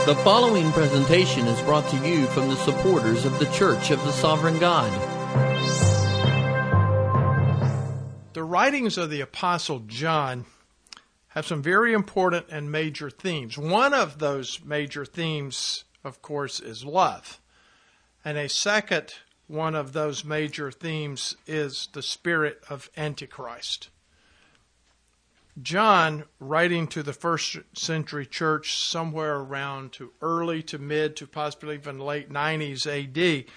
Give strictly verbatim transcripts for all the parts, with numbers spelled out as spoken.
The following presentation is brought to you from the supporters of the Church of the Sovereign God. The writings of the Apostle John have some very important and major themes. One of those major themes, of course, is love. And a second one of those major themes is the spirit of Antichrist. John, writing to the first century church somewhere around to early to mid to possibly even late nineties A D,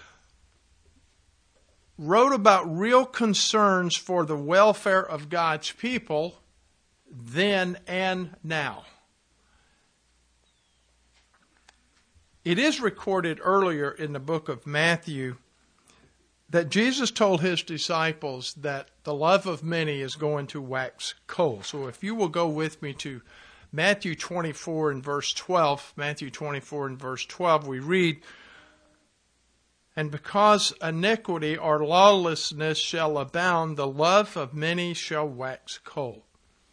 wrote about real concerns for the welfare of God's people then and now. It is recorded earlier in the book of Matthew that Jesus told his disciples that the love of many is going to wax cold. So if you will go with me to Matthew twenty-four and verse twelve, Matthew twenty-four and verse twelve, we read, "And because iniquity or lawlessness shall abound, the love of many shall wax cold."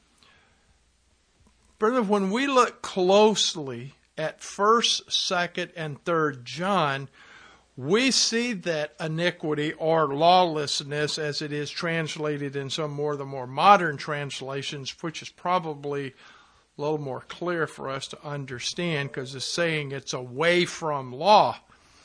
Brother, when we look closely at first, second, and third John, we see that iniquity or lawlessness, as it is translated in some more of the more modern translations, which is probably a little more clear for us to understand because it's saying it's away from law.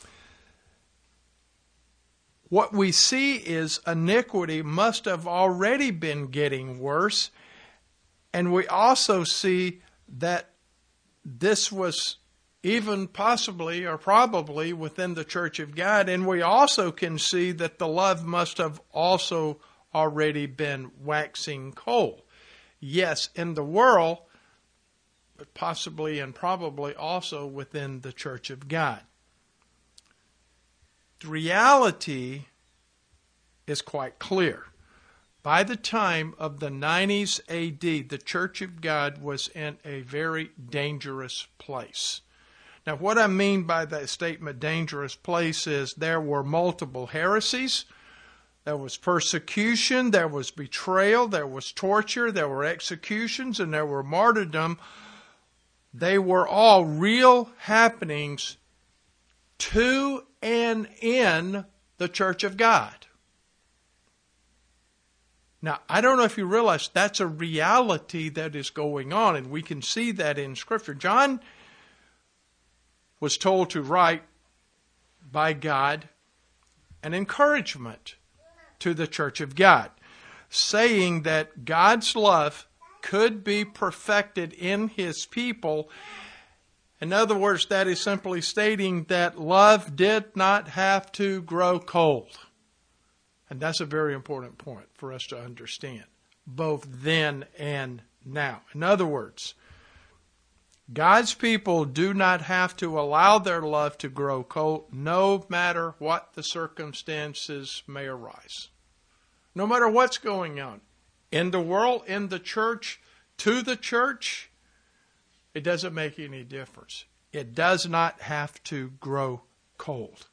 What we see is iniquity must have already been getting worse, and we also see that this was even possibly or probably within the Church of God. And we also can see that the love must have also already been waxing cold. Yes, in the world, but possibly and probably also within the Church of God. The reality is quite clear. By the time of the nineties A D, the Church of God was in a very dangerous place. Now, what I mean by that statement, dangerous place, is there were multiple heresies, there was persecution, there was betrayal, there was torture, there were executions, and there were martyrdom. They were all real happenings to and in the Church of God. Now, I don't know if you realize that's a reality that is going on, and we can see that in Scripture. John was told to write by God an encouragement to the Church of God, saying that God's love could be perfected in His people. In other words, that is simply stating that love did not have to grow cold. And that's a very important point for us to understand, both then and now. In other words, God's people do not have to allow their love to grow cold no matter what the circumstances may arise. No matter what's going on in the world, in the church, to the church, it doesn't make any difference. It does not have to grow cold.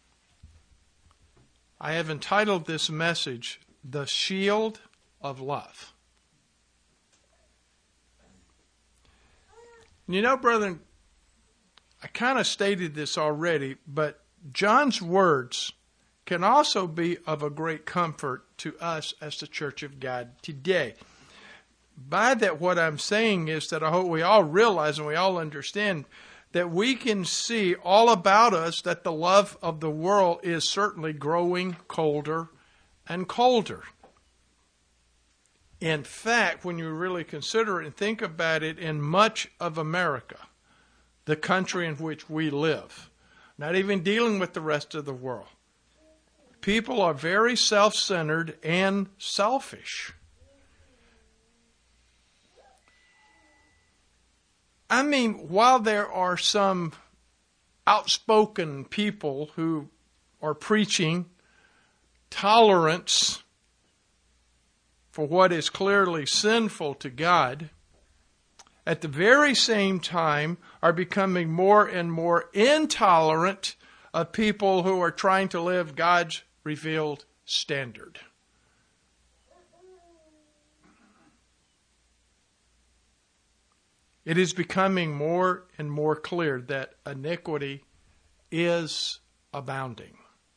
I have entitled this message, "The Shield of Love." You know, brethren, I kind of stated this already, but John's words can also be of a great comfort to us as the Church of God today. By that, what I'm saying is that I hope we all realize and we all understand that we can see all about us that the love of the world is certainly growing colder and colder. In fact, when you really consider it and think about it, in much of America, the country in which we live, not even dealing with the rest of the world, people are very self-centered and selfish. I mean, while there are some outspoken people who are preaching tolerance for what is clearly sinful to God, at the very same time are becoming more and more intolerant of people who are trying to live God's revealed standard. It is becoming more and more clear that iniquity is abounding.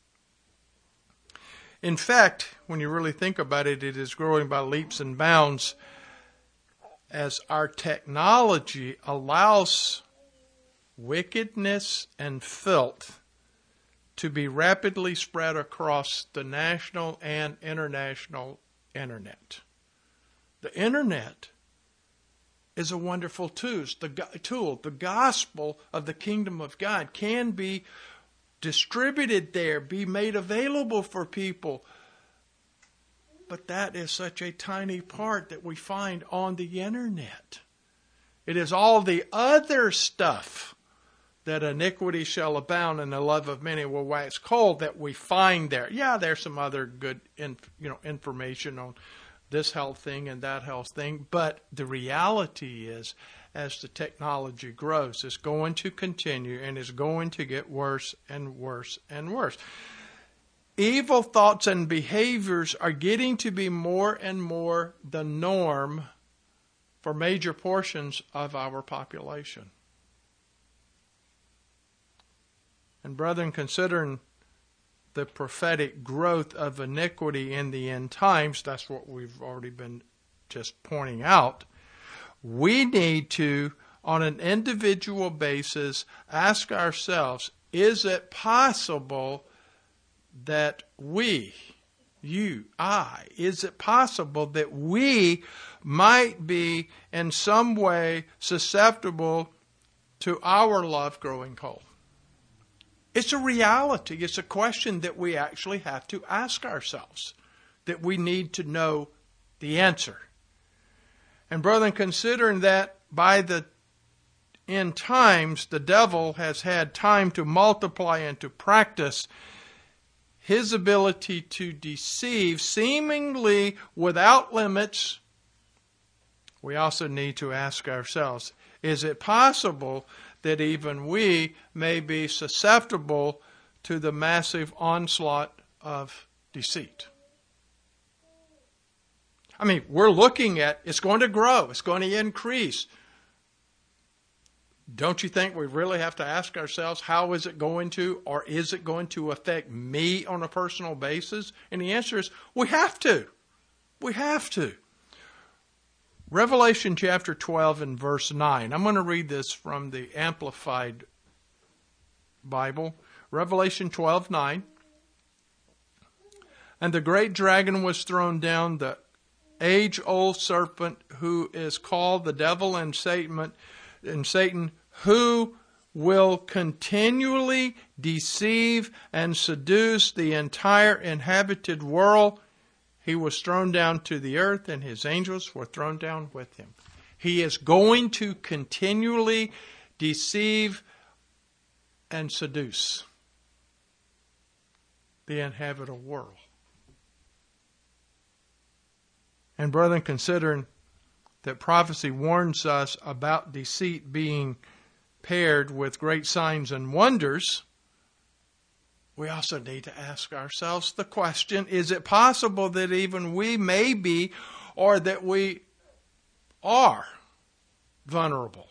In fact, when you really think about it, it is growing by leaps and bounds as our technology allows wickedness and filth to be rapidly spread across the national and international internet. The internet is a wonderful tool. The gospel of the kingdom of God can be distributed there, be made available for people. But that is such a tiny part that we find on the internet. It is all the other stuff that iniquity shall abound and the love of many will wax cold that we find there. Yeah, there's some other good in, you know, information on this health thing and that health thing, but the reality is, as the technology grows, it's going to continue and is going to get worse and worse and worse. Evil thoughts and behaviors are getting to be more and more the norm for major portions of our population. And brethren, considering the prophetic growth of iniquity in the end times, that's what we've already been just pointing out, we need to, on an individual basis, ask ourselves, is it possible that we, you, I, is it possible that we might be in some way susceptible to our love growing cold? It's a reality. It's a question that we actually have to ask ourselves, that we need to know the answer. And brethren, considering that by the end times, the devil has had time to multiply and to practice his ability to deceive seemingly without limits, we also need to ask ourselves, is it possible that even we may be susceptible to the massive onslaught of deceit? I mean, we're looking at, it's going to grow, it's going to increase. Don't you think we really have to ask ourselves, how is it going to, or is it going to affect me on a personal basis? And the answer is, we have to. We have to. Revelation chapter twelve and verse nine. I'm going to read this from the Amplified Bible. Revelation twelve nine. And the great dragon was thrown down, the age-old serpent, who is called the devil and Satan, and Satan, who will continually deceive and seduce the entire inhabited world. He was thrown down to the earth, and his angels were thrown down with him. He is going to continually deceive and seduce the inhabitable world. And brethren, considering that prophecy warns us about deceit being paired with great signs and wonders, we also need to ask ourselves the question, is it possible that even we may be, or that we are vulnerable?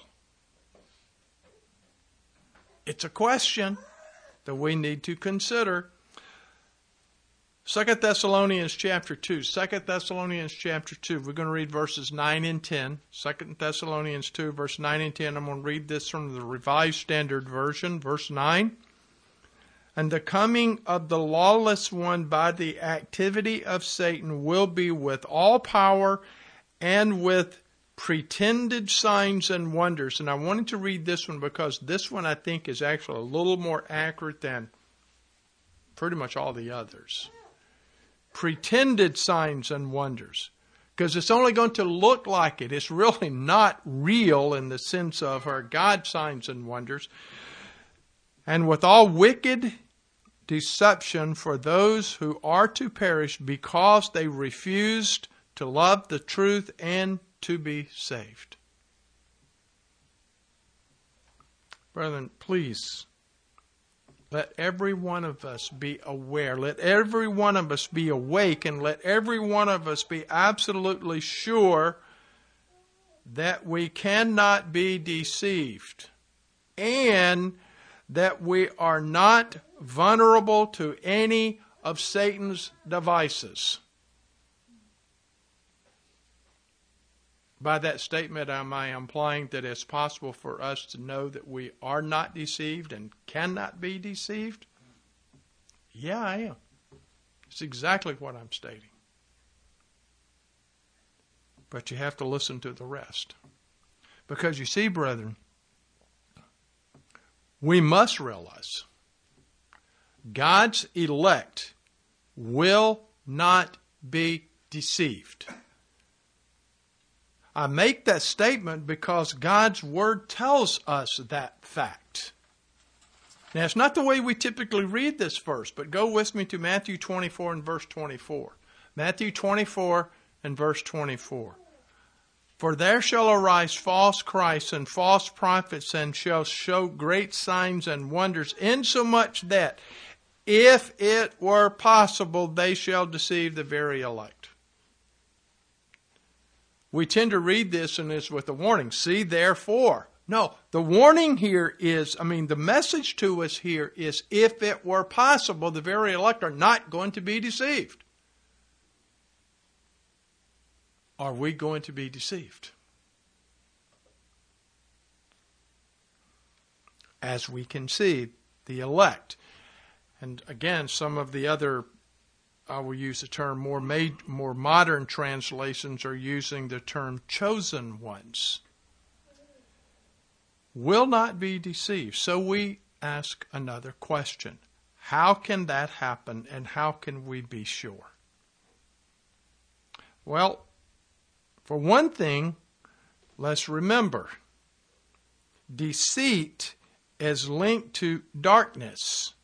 It's a question that we need to consider. Second Thessalonians chapter two. Second Thessalonians chapter two. We're going to read verses nine and ten. Second Thessalonians two, verse nine and ten. I'm going to read this from the Revised Standard Version, verse nine. And the coming of the lawless one by the activity of Satan will be with all power and with pretended signs and wonders. And I wanted to read this one because this one I think is actually a little more accurate than pretty much all the others. Pretended signs and wonders. Because it's only going to look like it. It's really not real in the sense of her God signs and wonders. And with all wicked deception for those who are to perish because they refused to love the truth and to be saved. Brethren, please, let every one of us be aware. Let every one of us be awake, and let every one of us be absolutely sure that we cannot be deceived, and that we are not vulnerable to any of Satan's devices. By that statement, am I implying that it's possible for us to know that we are not deceived and cannot be deceived? Yeah, I am. It's exactly what I'm stating. But you have to listen to the rest. Because you see, brethren, we must realize God's elect will not be deceived. I make that statement because God's Word tells us that fact. Now, it's not the way we typically read this verse, but go with me to Matthew twenty-four and verse twenty-four. Matthew twenty-four and verse twenty-four. For there shall arise false Christs and false prophets, and shall show great signs and wonders, insomuch that, if it were possible, they shall deceive the very elect. We tend to read this and it's with a warning. See, therefore. No, the warning here is, I mean, the message to us here is, if it were possible, the very elect are not going to be deceived. Are we going to be deceived? As we can see, the elect. And again, some of the other, I will use the term, more made, more modern translations are using the term chosen ones. Will not be deceived. So we ask another question. How can that happen, and how can we be sure? Well, for one thing, let's remember, deceit is linked to darkness.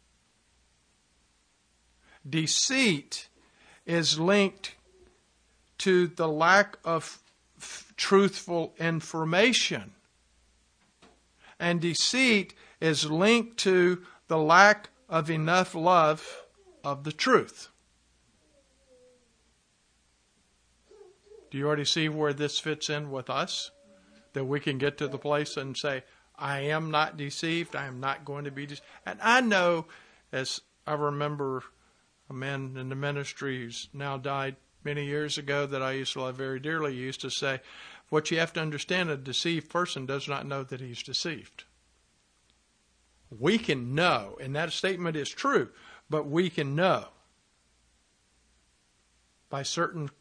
Deceit is linked to the lack of f- truthful information. And deceit is linked to the lack of enough love of the truth. Do you already see where this fits in with us? That we can get to the place and say, I am not deceived. I am not going to be deceived. And I know, as I remember a man in the ministry who's now died many years ago that I used to love very dearly used to say, what you have to understand, a deceived person does not know that he's deceived. We can know, and that statement is true, but we can know by certain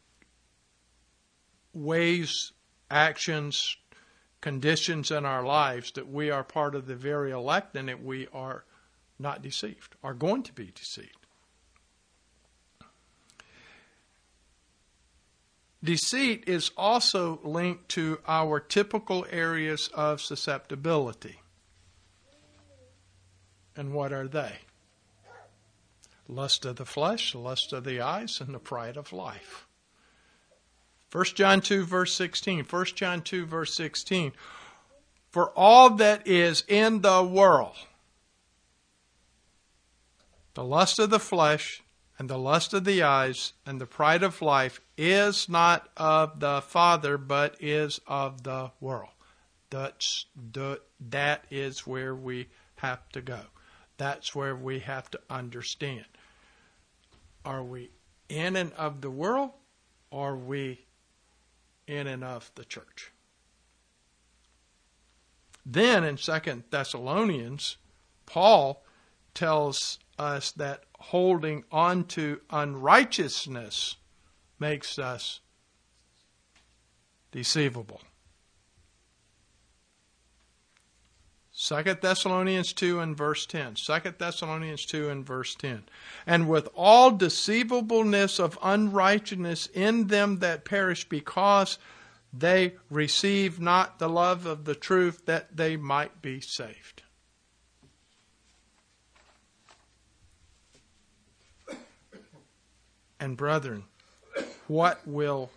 ways, actions, conditions in our lives that we are part of the very elect and that we are not deceived, are going to be deceived. Deceit is also linked to our typical areas of susceptibility. And what are they? Lust of the flesh, lust of the eyes, and the pride of life. First John two, verse sixteen. First John two, verse sixteen. For all that is in the world, the lust of the flesh, and the lust of the eyes, and the pride of life, is not of the Father, but is of the world. That's, that is where we have to go. That's where we have to understand. Are we in and of the world, or are we in and of the church? Then in Second Thessalonians, Paul tells us that holding on to unrighteousness makes us deceivable. Second Thessalonians two and verse ten. Second Thessalonians two and verse ten. And with all deceivableness of unrighteousness in them that perish, because they receive not the love of the truth, that they might be saved. And brethren, what will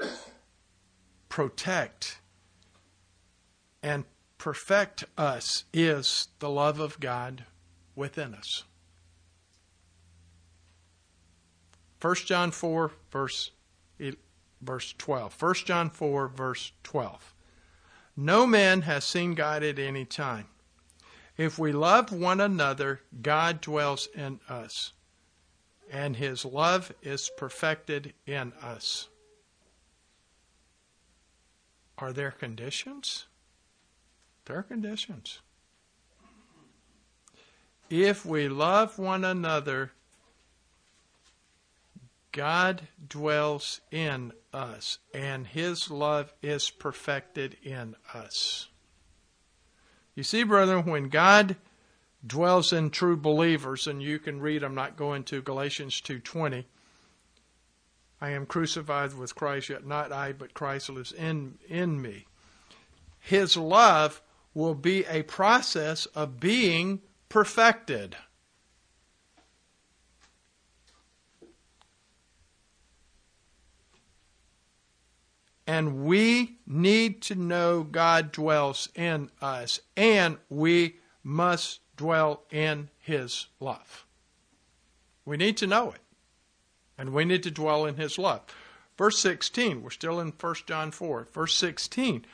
protect and perfect us is the love of God within us. First John four, verse, verse twelve. First John four, verse twelve. No man has seen God at any time. If we love one another, God dwells in us, and his love is perfected in us. Are there conditions? There are conditions. If we love one another, God dwells in us, and his love is perfected in us. You see, brethren, when God dwells in true believers, and you can read, I'm not going to Galatians two twenty, I am crucified with Christ, yet not I, but Christ lives in, in me. His love will be a process of being perfected. And we need to know God dwells in us, and we must dwell in his love. We need to know it, and we need to dwell in his love. Verse sixteen, we're still in First John four, verse sixteen.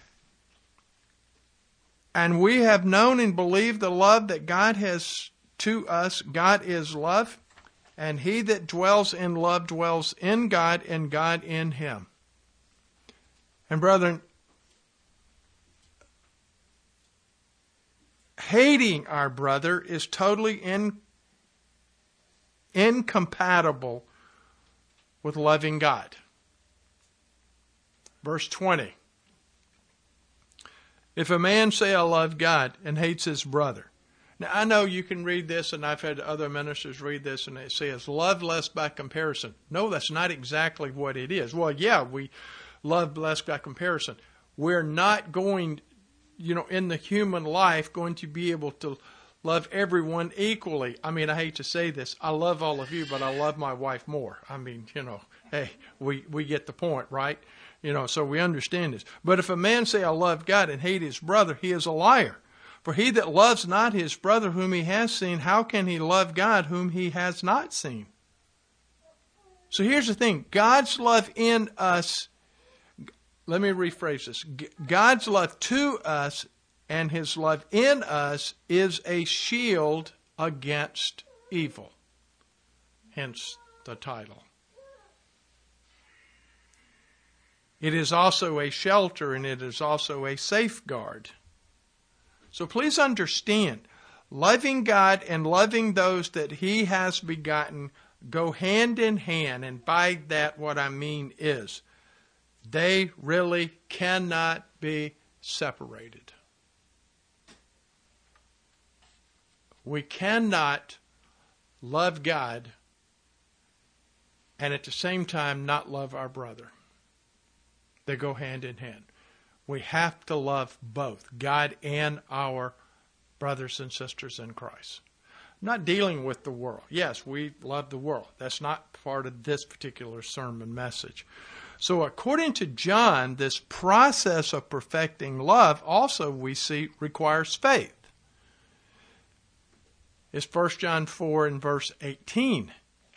And we have known and believed the love that God has to us. God is love, and he that dwells in love dwells in God, and God in him. And brethren, hating our brother is totally in, incompatible with loving God. Verse twenty. If a man say, I love God, and hates his brother. Now, I know you can read this, and I've had other ministers read this, and it says, love less by comparison. No, that's not exactly what it is. Well, yeah, we love less by comparison. We're not going, you know, in the human life, going to be able to love everyone equally. I mean, I hate to say this. I love all of you, but I love my wife more. I mean, you know, hey, we, we get the point, right? You know, so we understand this. But if a man say, I love God, and hate his brother, he is a liar. For he that loves not his brother whom he has seen, how can he love God whom he has not seen? So here's the thing. God's love in us, let me rephrase this. God's love to us and his love in us is a shield against evil. Hence the title. It is also a shelter, and it is also a safeguard. So please understand, loving God and loving those that he has begotten go hand in hand. And by that, what I mean is, they really cannot be separated. We cannot love God and at the same time not love our brother. They go hand in hand. We have to love both God and our brothers and sisters in Christ. I'm not dealing with the world. Yes, we love the world. That's not part of this particular sermon message. So according to John, this process of perfecting love also we see requires faith. It's First John four and verse eighteen.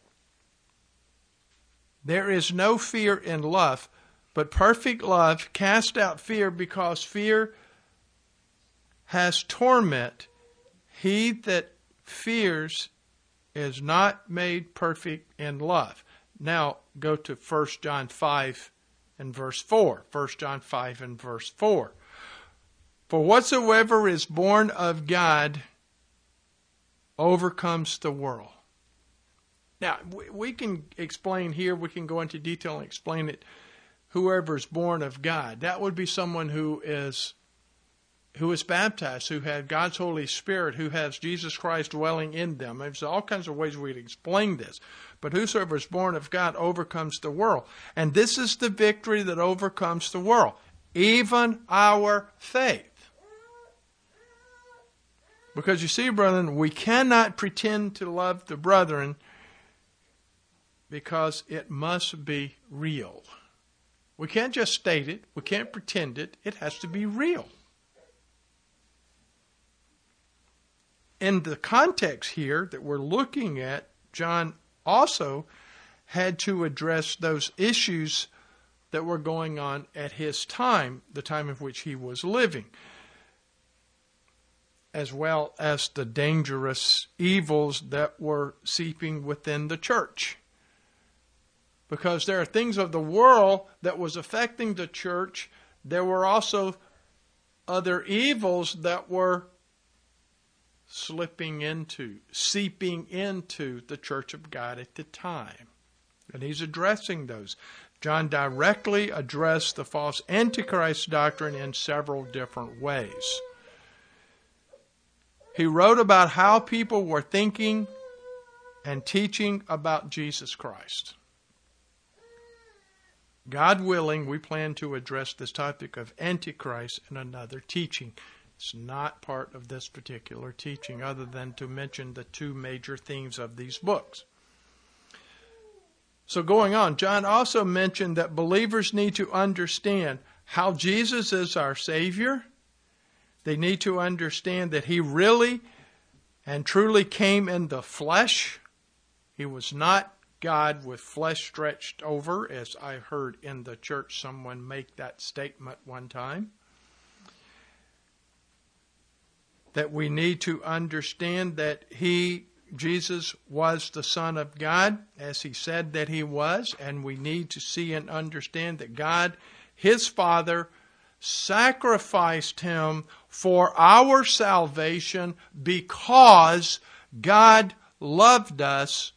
There is no fear in love, but perfect love casts out fear, because fear has torment. He that fears is not made perfect in love. Now go to First John five and verse four. First John five and verse four. For whatsoever is born of God overcomes the world. Now, we can explain here, we can go into detail and explain it. Whoever is born of God, that would be someone who is who is baptized, who has God's Holy Spirit, who has Jesus Christ dwelling in them. There's all kinds of ways we'd explain this. But whosoever is born of God overcomes the world. And this is the victory that overcomes the world, even our faith. Because you see, brethren, we cannot pretend to love the brethren, because it must be real. We can't just state it. We can't pretend it. It has to be real. In the context here that we're looking at, John also had to address those issues that were going on at his time, the time in which he was living, as well as the dangerous evils that were seeping within the church. Because there are things of the world that was affecting the church. There were also other evils that were slipping into, seeping into the church of God at the time. And he's addressing those. John directly addressed the false Antichrist doctrine in several different ways. He wrote about how people were thinking and teaching about Jesus Christ. God willing, we plan to address this topic of Antichrist in another teaching. It's not part of this particular teaching, other than to mention the two major themes of these books. So going on, John also mentioned that believers need to understand how Jesus is our Savior. They need to understand that He really and truly came in the flesh. He was not God with flesh stretched over, as I heard in the church someone make that statement one time. That we need to understand that He, Jesus, was the Son of God, as He said that He was, and we need to see and understand that God, His Father, sacrificed Him for our salvation because God loved us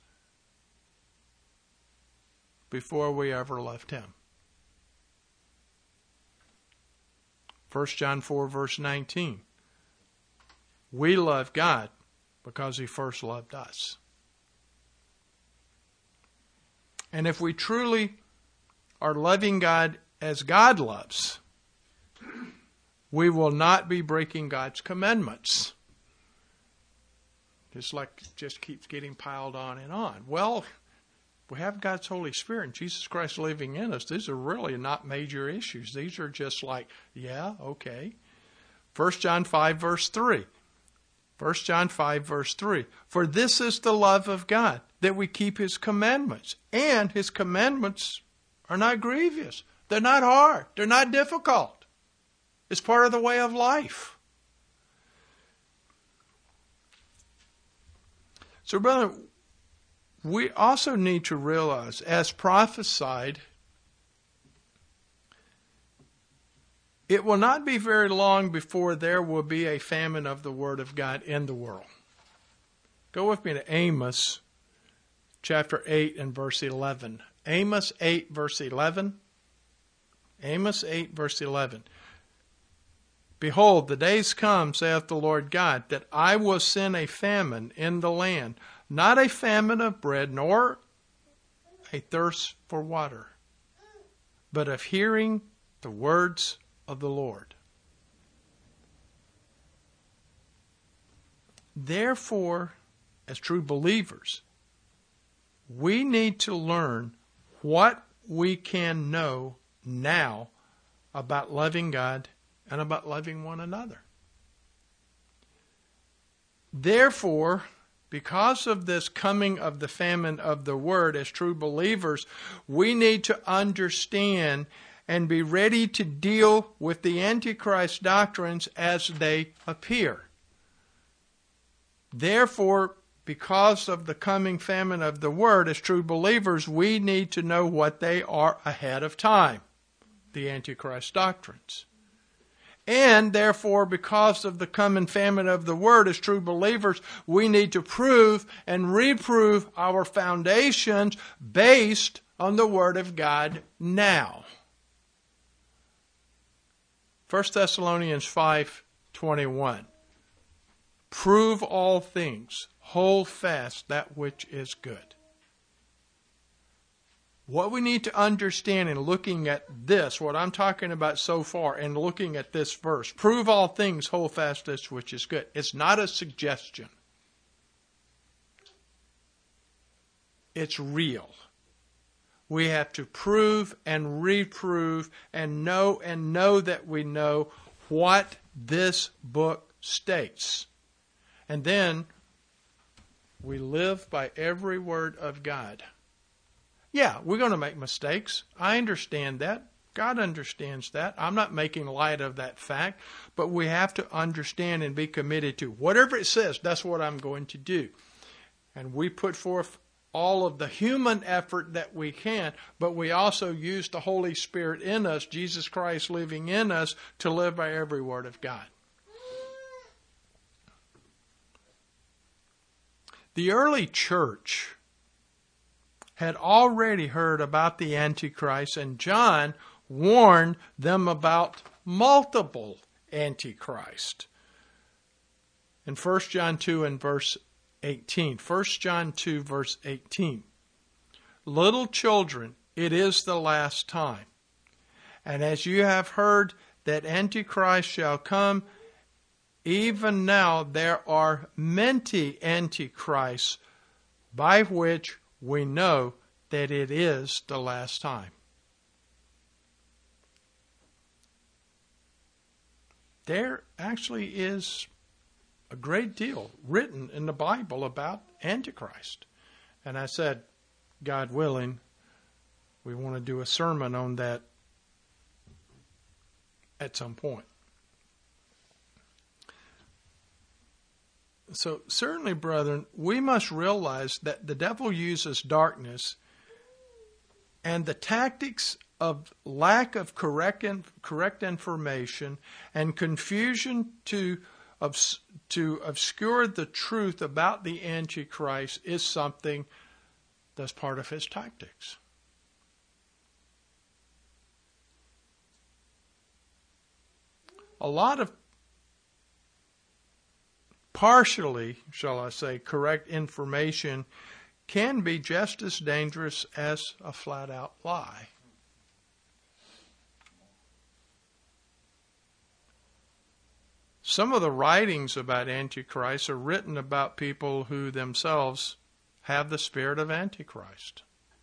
before we ever loved Him. First John four, verse nineteen. We love God because He first loved us. And if we truly are loving God as God loves, we will not be breaking God's commandments. Just like it just keeps getting piled on and on. Well, we have God's Holy Spirit and Jesus Christ living in us. These are really not major issues. These are just like, yeah, okay. First John five, verse three. First John five, verse three. For this is the love of God, that we keep His commandments. And His commandments are not grievous. They're not hard. They're not difficult. It's part of the way of life. So, brother, we also need to realize, as prophesied, it will not be very long before there will be a famine of the Word of God in the world. Go with me to Amos chapter eight and verse eleven. Amos eight, verse eleven. Amos eight, verse eleven. Behold, the days come, saith the Lord God, that I will send a famine in the land, not a famine of bread, nor a thirst for water, but of hearing the words of the Lord. Therefore, as true believers, we need to learn what we can know now about loving God and about loving one another. Therefore, because of this coming of the famine of the Word, as true believers, we need to understand and be ready to deal with the Antichrist doctrines as they appear. Therefore, because of the coming famine of the Word, as true believers, we need to know what they are ahead of time, the Antichrist doctrines. And therefore, because of the coming famine of the Word, as true believers, we need to prove and reprove our foundations based on the Word of God now. First Thessalonians five twenty-one. Prove all things, hold fast that which is good. What we need to understand in looking at this, what I'm talking about so far, and looking at this verse, prove all things, hold fast that which is good. It's not a suggestion. It's real. We have to prove and reprove and know and know that we know what this book states. And then we live by every word of God. Yeah, we're going to make mistakes. I understand that. God understands that. I'm not making light of that fact, but we have to understand and be committed to whatever it says, that's what I'm going to do. And we put forth all of the human effort that we can, but we also use the Holy Spirit in us, Jesus Christ living in us, to live by every word of God. The early church had already heard about the Antichrist, and John warned them about multiple Antichrist. In First John two and verse eighteen. First John two verse eighteen. Little children, it is the last time. And as you have heard that Antichrist shall come, even now there are many Antichrists, by which we know that it is the last time. There actually is a great deal written in the Bible about Antichrist. And I said, God willing, we want to do a sermon on that at some point. So certainly, brethren, we must realize that the devil uses darkness and the tactics of lack of correct correct information and confusion to to obscure the truth about the Antichrist is something that's part of his tactics. A lot of partially, shall I say, correct information can be just as dangerous as a flat-out lie. Some of the writings about Antichrist are written about people who themselves have the spirit of Antichrist.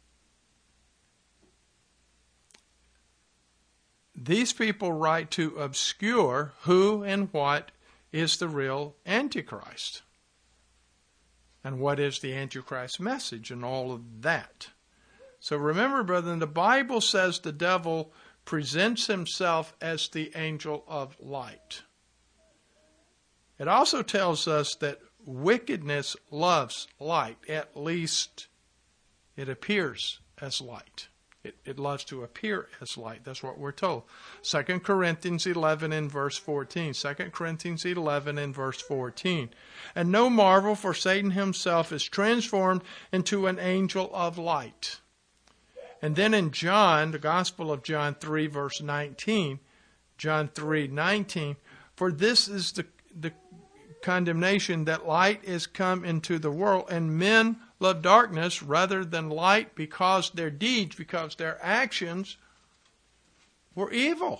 These people write to obscure who and what is the real Antichrist, and what is the Antichrist message and all of that. So remember, brethren, the Bible says the devil presents himself as the angel of light. It also tells us that wickedness loves light. At least it appears as light. It, it loves to appear as light. That's what we're told. Second Corinthians eleven and verse fourteen. Second Corinthians eleven and verse fourteen. And no marvel, for Satan himself is transformed into an angel of light. And then in John, the Gospel of John three, verse nineteen, John three nineteen, for this is the, the condemnation, that light is come into the world, and men love darkness rather than light, because their deeds, because their actions were evil.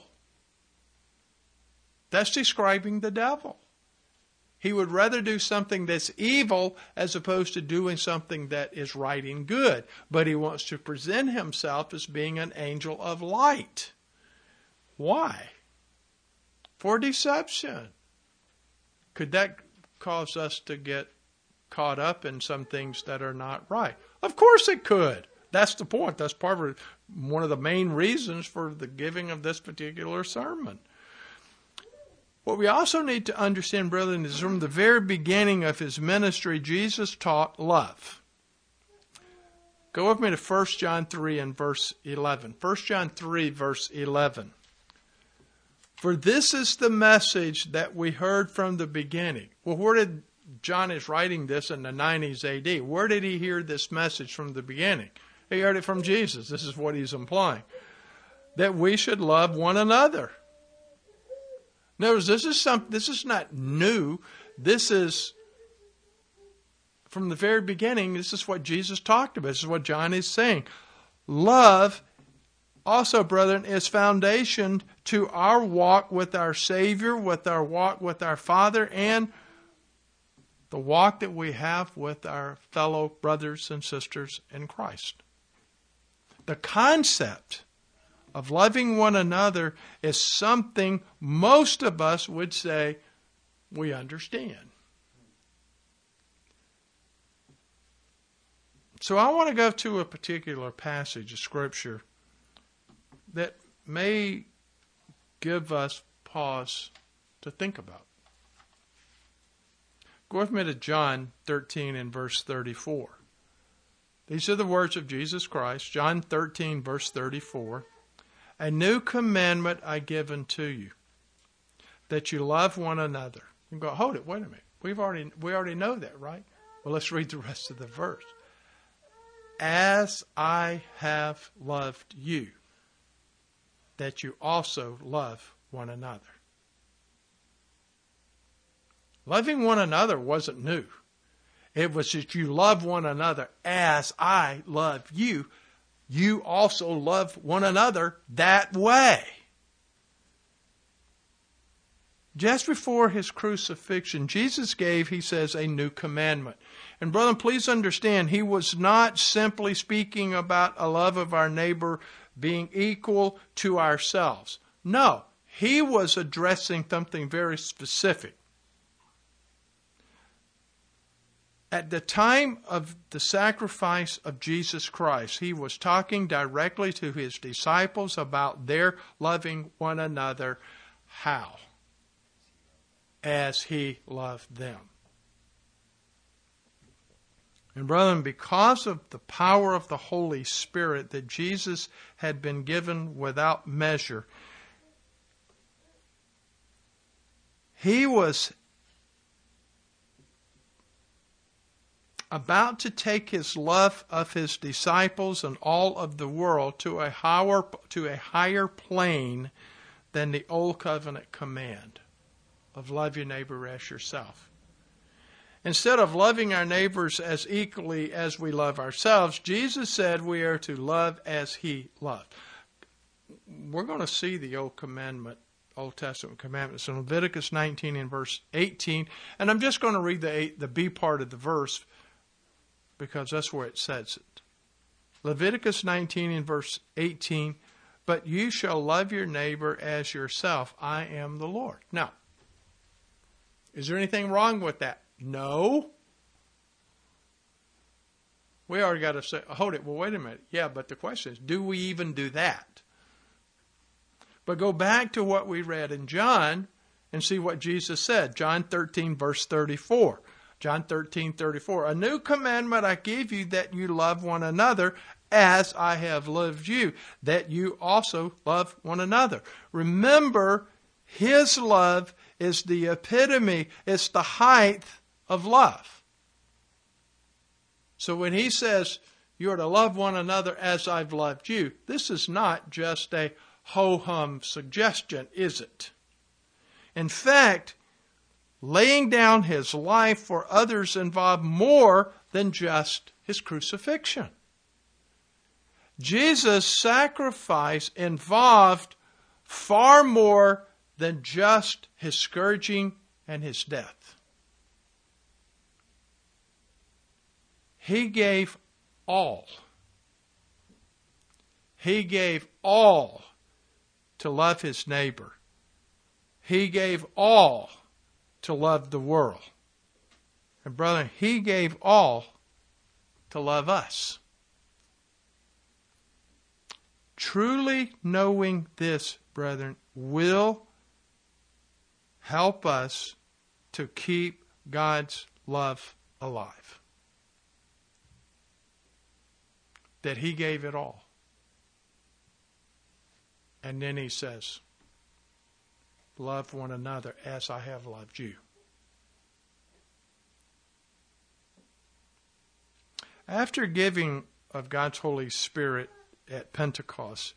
That's describing the devil. He would rather do something that's evil as opposed to doing something that is right and good. But he wants to present himself as being an angel of light. Why? For deception. Could that cause us to get caught up in some things that are not right? Of course it could. That's the point. That's part of one of the main reasons for the giving of this particular sermon. What we also need to understand, brethren, is from the very beginning of his ministry, Jesus taught love. Go with me to First John three and verse eleven. First John three, verse eleven. For this is the message that we heard from the beginning. Well, where did John is writing this in the nineties A D? Where did he hear this message from the beginning? He heard it from Jesus. This is what he's implying. That we should love one another. Notice, this is some, this is not new. This is, from the very beginning, this is what Jesus talked about. This is what John is saying. Love, also, brethren, is foundation to our walk with our Savior, with our walk with our Father, and the walk that we have with our fellow brothers and sisters in Christ. The concept of loving one another is something most of us would say we understand. So I want to go to a particular passage of Scripture that may give us pause to think about. Go with me to John thirteen and verse thirty-four. These are the words of Jesus Christ. John thirteen, verse thirty-four. A new commandment I give unto you, that you love one another. You go, hold it, wait a minute. We've already we already know that, right? Well, let's read the rest of the verse. As I have loved you, that you also love one another. Loving one another wasn't new. It was that you love one another as I love you. You also love one another that way. Just before his crucifixion, Jesus gave, he says, a new commandment. And brethren, please understand, he was not simply speaking about a love of our neighbor being equal to ourselves. No, he was addressing something very specific. At the time of the sacrifice of Jesus Christ, he was talking directly to his disciples about their loving one another. How? As he loved them. And brethren, because of the power of the Holy Spirit that Jesus had been given without measure, he was about to take his love of his disciples and all of the world to a higher, to a higher plane than the Old Covenant command of love your neighbor as yourself. Instead of loving our neighbors as equally as we love ourselves, Jesus said we are to love as he loved. We're going to see the Old Commandment, Old Testament commandments in Leviticus nineteen and verse eighteen. And I'm just going to read the, the B part of the verse because that's where it says it. Leviticus nineteen and verse eighteen, but you shall love your neighbor as yourself. I am the Lord. Now, is there anything wrong with that? No. We already got to say, hold it, well, wait a minute. Yeah, but the question is, do we even do that? But go back to what we read in John and see what Jesus said. John thirteen, verse thirty-four. John thirteen, thirty-four. A new commandment I give you, that you love one another as I have loved you, that you also love one another. Remember, his love is the epitome, it's the height of love. So when he says you are to love one another as I've loved you, this is not just a ho-hum suggestion, is it? In fact, laying down his life for others involved more than just his crucifixion. Jesus' sacrifice involved far more than just his scourging and his death. He gave all. He gave all to love his neighbor. He gave all to love the world. And brother, he gave all to love us. Truly knowing this, brethren, will help us to keep God's love alive. That he gave it all. And then he says, love one another as I have loved you. After giving of God's Holy Spirit at Pentecost,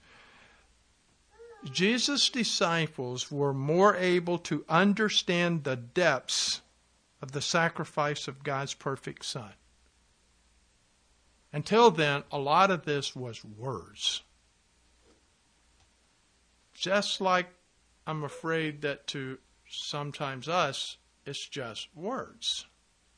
Jesus' disciples were more able to understand the depths of the sacrifice of God's perfect Son. Until then, a lot of this was words. Just like I'm afraid that to sometimes us, it's just words.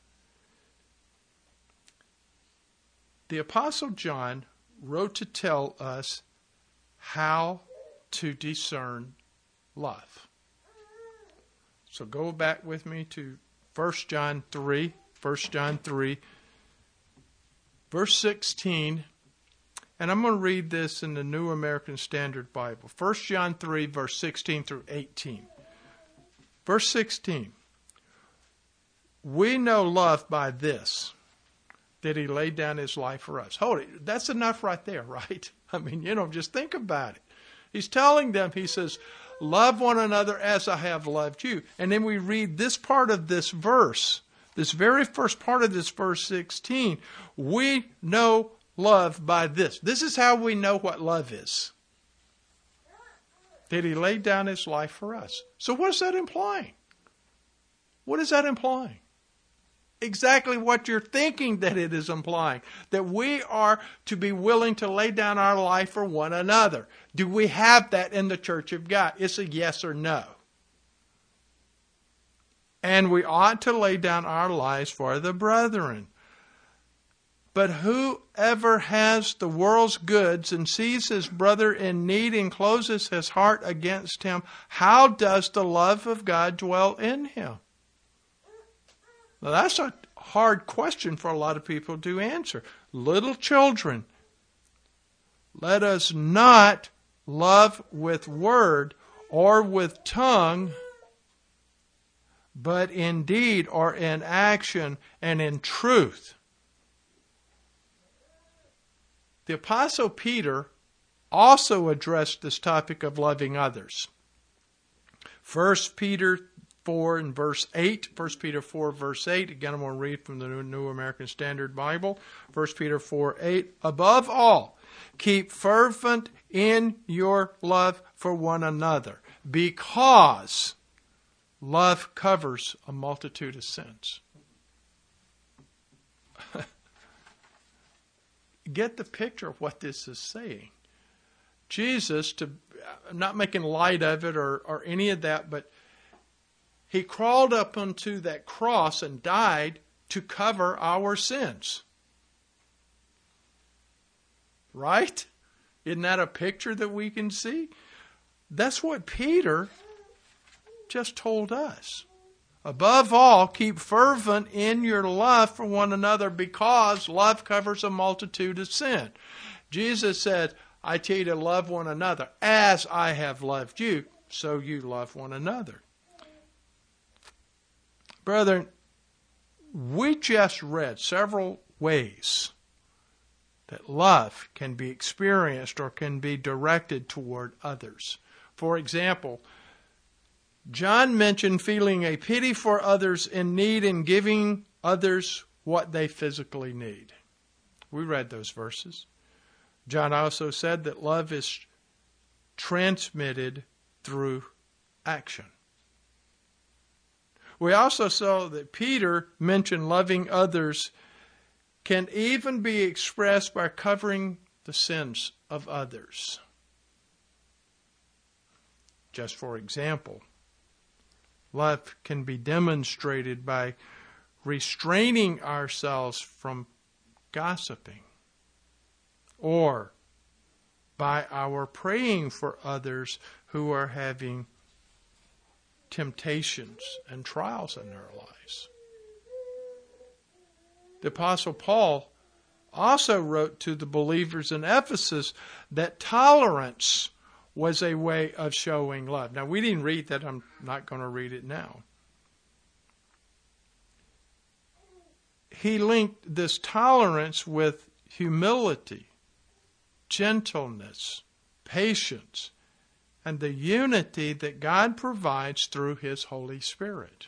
The Apostle John wrote to tell us how to discern love. So go back with me to First John three. First John three. verse sixteen, and I'm going to read this in the New American Standard Bible. First John three, verse sixteen through eighteen. Verse sixteen. We know love by this, that he laid down his life for us. Hold it. That's enough right there, right? I mean, you know, just think about it. He's telling them, he says, love one another as I have loved you. And then we read this part of this verse, this very first part of this verse sixteen. We know love by this. This is how we know what love is. That he laid down his life for us. So what is that implying? What is that implying? Exactly what you're thinking that it is implying. That we are to be willing to lay down our life for one another. Do we have that in the Church of God? It's a yes or no. And we ought to lay down our lives for the brethren. But whoever has the world's goods and sees his brother in need and closes his heart against him, how does the love of God dwell in him? Now that's a hard question for a lot of people to answer. Little children, let us not love with word or with tongue, but in deed or in action and in truth. The Apostle Peter also addressed this topic of loving others. First Peter four and verse eight. First Peter four, verse eight. Again, I'm going to read from the New American Standard Bible. First Peter four, eight. Above all, keep fervent in your love for one another, because love covers a multitude of sins. Get the picture of what this is saying. Jesus, to, I'm not making light of it or, or any of that, but he crawled up onto that cross and died to cover our sins. Right? Isn't that a picture that we can see? That's what Peter just told us. Above all, keep fervent in your love for one another, because love covers a multitude of sin. Jesus said, I tell you to love one another. As I have loved you, so you love one another. Brethren, we just read several ways that love can be experienced or can be directed toward others. For example, John mentioned feeling a pity for others in need and giving others what they physically need. We read those verses. John also said that love is transmitted through action. We also saw that Peter mentioned loving others can even be expressed by covering the sins of others. Just for example, love can be demonstrated by restraining ourselves from gossiping, or by our praying for others who are having temptations and trials in their lives. The Apostle Paul also wrote to the believers in Ephesus that tolerance was a way of showing love. Now, we didn't read that. I'm not going to read it now. He linked this tolerance with humility, gentleness, patience, and the unity that God provides through His Holy Spirit.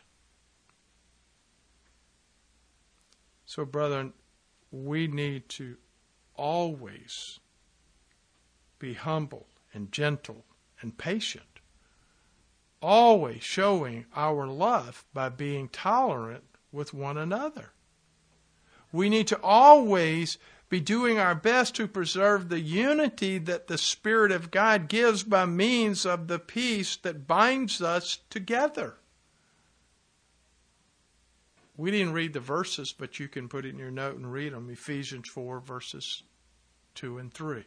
So, brethren, we need to always be humble and gentle and patient, always showing our love by being tolerant with one another. We need to always be doing our best to preserve the unity that the Spirit of God gives by means of the peace that binds us together. We didn't read the verses, but you can put it in your note and read them. Ephesians four, verses two and three.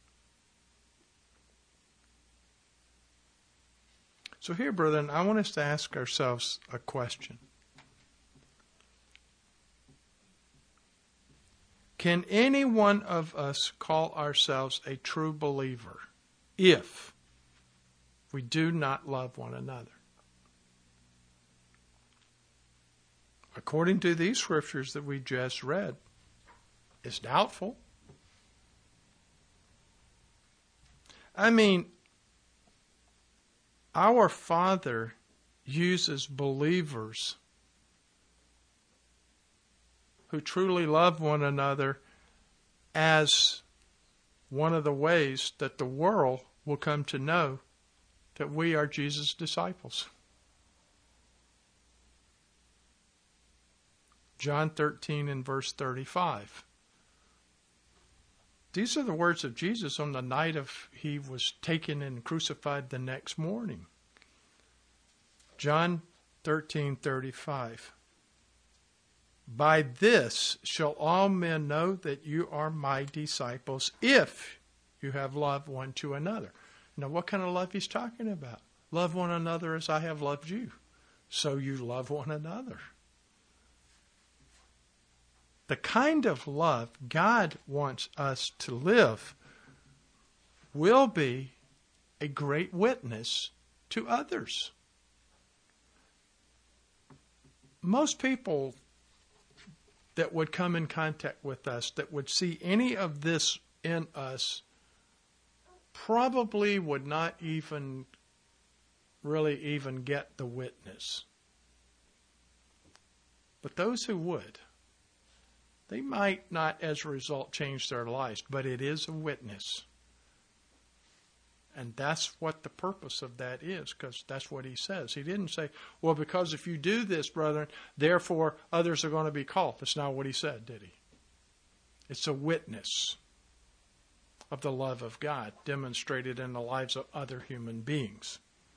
So here, brethren, I want us to ask ourselves a question. Can any one of us call ourselves a true believer if we do not love one another? According to these scriptures that we just read, it's doubtful. I mean, our Father uses believers who truly love one another as one of the ways that the world will come to know that we are Jesus' disciples. John thirteen and verse thirty-five. These are the words of Jesus on the night of he was taken and crucified the next morning. John thirteen thirty-five. By this shall all men know that you are my disciples, if you have love one to another. Now, what kind of love he's talking about? Love one another as I have loved you. So you love one another. The kind of love God wants us to live will be a great witness to others. Most people that would come in contact with us, that would see any of this in us, probably would not even really even get the witness. But those who would, they might not as a result change their lives, but it is a witness. And that's what the purpose of that is, because that's what he says. He didn't say, well, because if you do this, brethren, therefore others are going to be called. That's not what he said, did he? It's a witness of the love of God demonstrated in the lives of other human beings.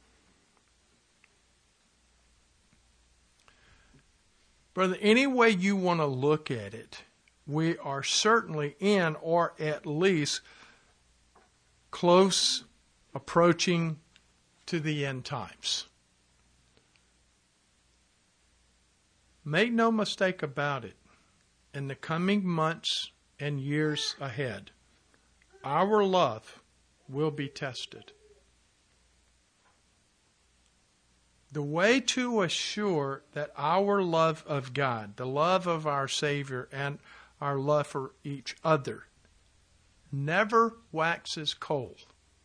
Brother, any way you want to look at it, we are certainly in, or at least close, approaching to the end times. Make no mistake about it. In the coming months and years ahead, our love will be tested. The way to assure that our love of God, the love of our Savior, and our love for each other never waxes cold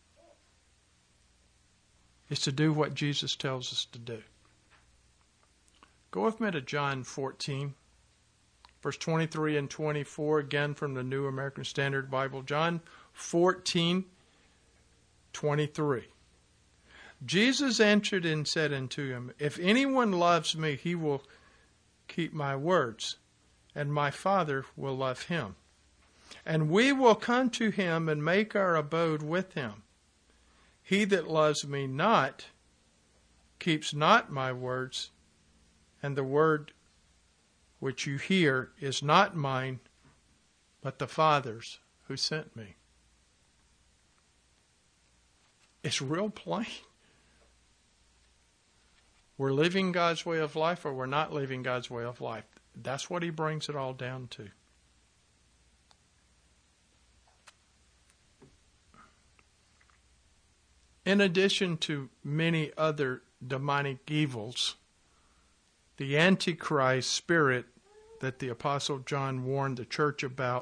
is to do what Jesus tells us to do. Go with me to John fourteen, verse twenty-three and twenty-four, again from the New American Standard Bible. John fourteen, twenty-three. Jesus answered and said unto him, if anyone loves me, he will keep my words, and my Father will love him. And we will come to him and make our abode with him. He that loves me not keeps not my words, and the word which you hear is not mine, but the Father's who sent me. It's real plain. We're living God's way of life, or we're not living God's way of life. That's what he brings it all down to. In addition to many other demonic evils, the Antichrist spirit that the Apostle John warned the church about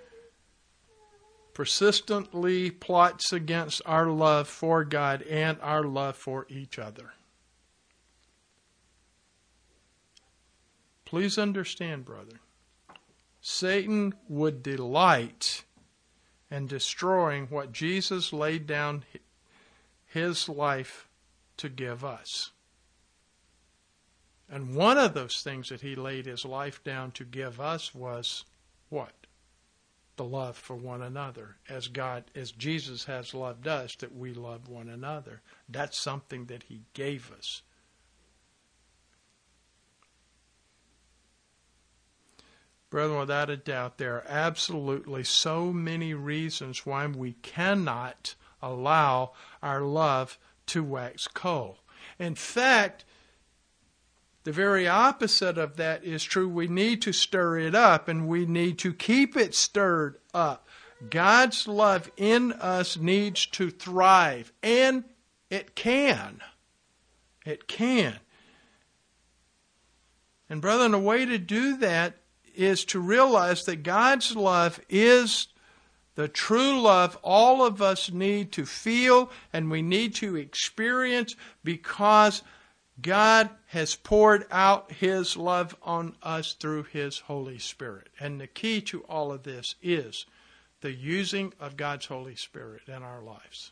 persistently plots against our love for God and our love for each other. Please understand, brother, Satan would delight in destroying what Jesus laid down his life to give us. And one of those things that he laid his life down to give us was what? The love for one another. As God, as Jesus has loved us, that we love one another. That's something that he gave us. Brethren, without a doubt, there are absolutely so many reasons why we cannot allow our love to wax cold. In fact, The very opposite of that is true. We need to stir it up, and we need to keep it stirred up. God's love in us needs to thrive, and it can. It can. And brethren, the way to do that is to realize that God's love is the true love all of us need to feel and we need to experience, because God has poured out His love on us through His Holy Spirit. And the key to all of this is the using of God's Holy Spirit in our lives.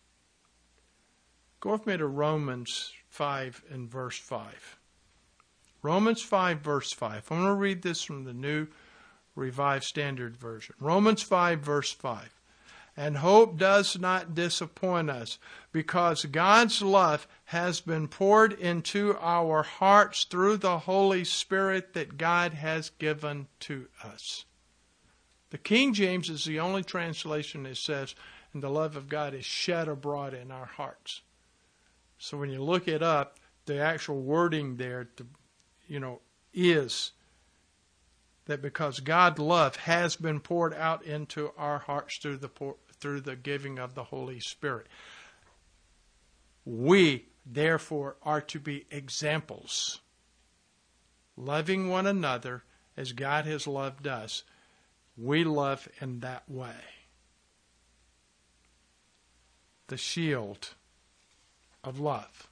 Go with me to Romans five and verse five. Romans five, verse five. I'm going to read this from the New Revised Standard Version. Romans five, verse five. And hope does not disappoint us, because God's love has been poured into our hearts through the Holy Spirit that God has given to us. The King James is the only translation that says, and the love of God is shed abroad in our hearts. So when you look it up, the actual wording there, you know, is that because God's love has been poured out into our hearts through the through the giving of the Holy Spirit. We, therefore, are to be examples, loving one another as God has loved us. We love in that way. The shield of love.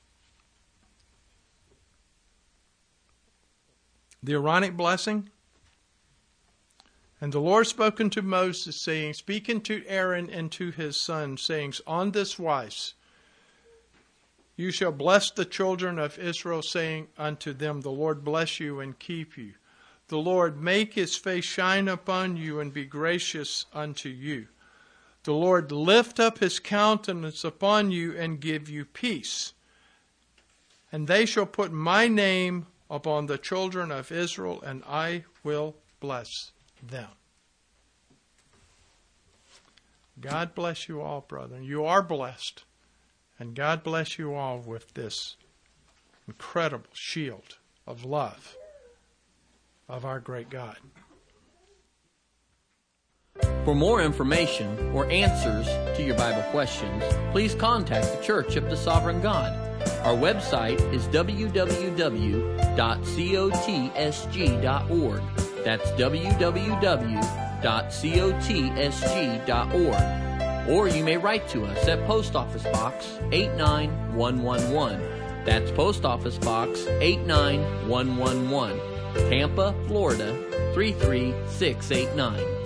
The Aaronic blessing. And the Lord spoke unto Moses, saying, Speak unto Aaron and to his sons, saying, On this wise you shall bless the children of Israel, saying unto them, The Lord bless you and keep you. The Lord make His face shine upon you and be gracious unto you. The Lord lift up His countenance upon you and give you peace. And they shall put my name upon the children of Israel, and I will bless them. God bless you all, brethren. You are blessed. And God bless you all with this incredible shield of love of our great God. For more information or answers to your Bible questions, please contact the Church of the Sovereign God. Our website is w w w dot cotsg dot org. That's w w w dot cotsg dot org. Or you may write to us at Post Office Box eight nine one one one. That's Post Office Box eight nine one one one, Tampa, Florida three three six eight nine.